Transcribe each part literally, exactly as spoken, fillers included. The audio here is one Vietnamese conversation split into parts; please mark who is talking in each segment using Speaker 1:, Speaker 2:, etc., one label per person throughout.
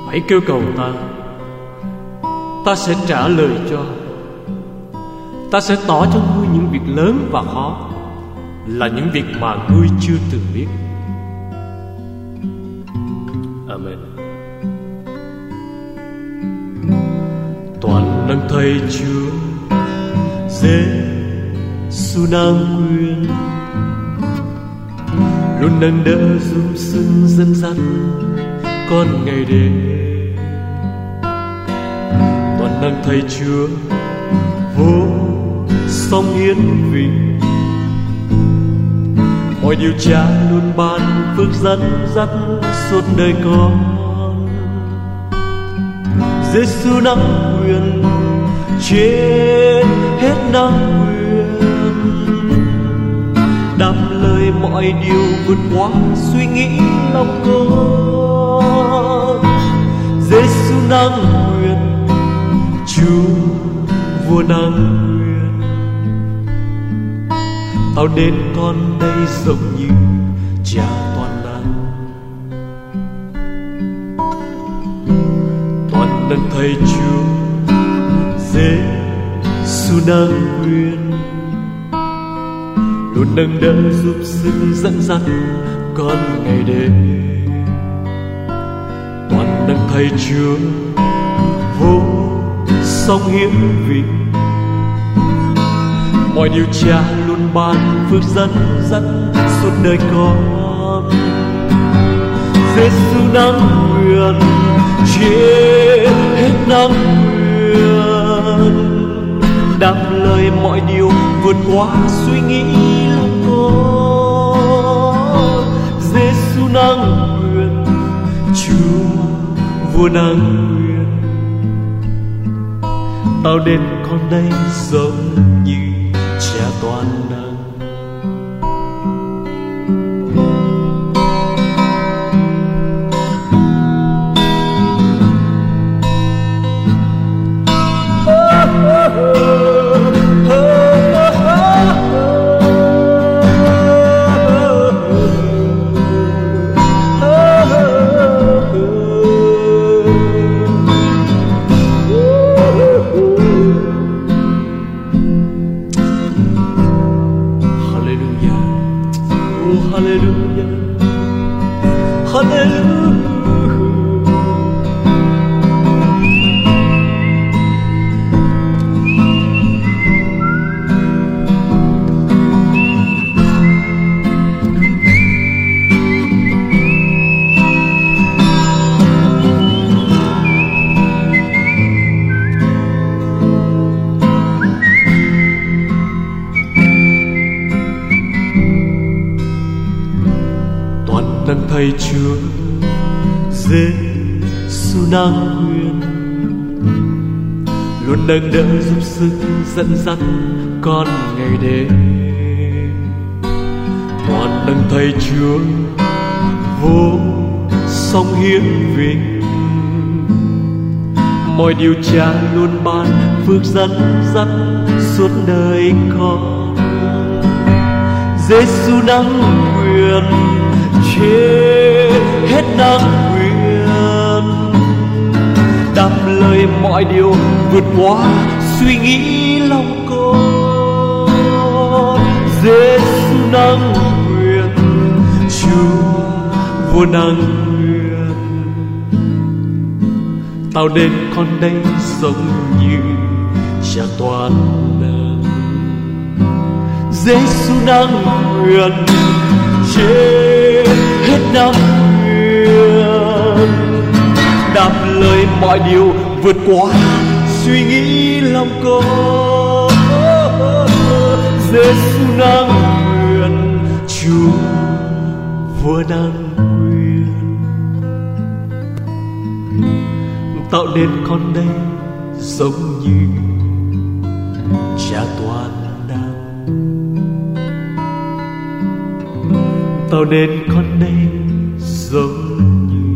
Speaker 1: hãy kêu cầu ta, ta sẽ trả lời cho. Ta sẽ tỏ cho ngươi những việc lớn và khó, là những việc mà ngươi chưa từng biết. Amen. Toàn năng Thầy Chúa Giê-xu năng quyền, luôn nâng đỡ giúp sức dẫn dắt con ngày đêm. Toàn năng Thầy Chúa vô song hiến vinh, mọi điều Cha luôn ban phước dẫn dắt suốt đời con. Giê-xu năng quyền trên hết năng quyền, đáp lời mọi điều vượt qua suy nghĩ lòng con. Giê-xu năng quyền, Chúa vua năng quyền, tao đến con đây giống như Cha toàn năng. Toàn năng Thầy Chúa Giê-xu năng quyền, luôn nâng đỡ giúp sức dẫn dắt con ngày đêm. Toàn năng Thầy Chúa vô song hiến vinh, mọi điều Cha luôn ban phước dẫn dắt suốt đời con. Giê-xu năng quyền trên hết năng quyền, đáp lời mọi điều vượt qua suy nghĩ lòng con. Giê-xu năng quyền, Chúa vua năng quyền, tao đến con đây giống như Cha toàn năng. Năng Thầy Chúa Giê-xu năng quyền, luôn nâng đỡ giúp sức dẫn dắt con ngày đêm. Toàn năng Thầy Chúa vô song hiến vinh, mọi điều Cha luôn ban phước dẫn dắt suốt đời con. Giê-xu năng quyền trên hết năng quyền, đáp lời mọi điều vượt qua suy nghĩ lòng con. Giê-xu năng quyền, Chúa vua năng quyền, tao đến con đây giống như Cha toàn năng. Giê-xu năng quyền trên hết năng quyền, đáp lời mọi điều vượt qua suy nghĩ lòng con. Giê-xu năng quyền, Chúa vua năng quyền, tạo nên con đây giống như Cha toàn năng. Tạo nên con đây giống như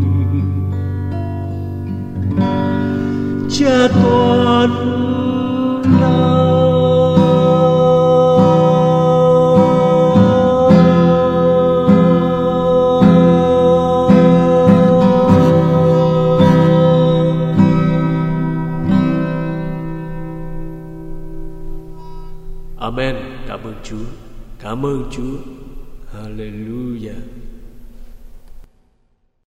Speaker 1: Cha toàn năng. Amen. Cảm ơn Chúa. Cảm ơn Chúa. Hallelujah.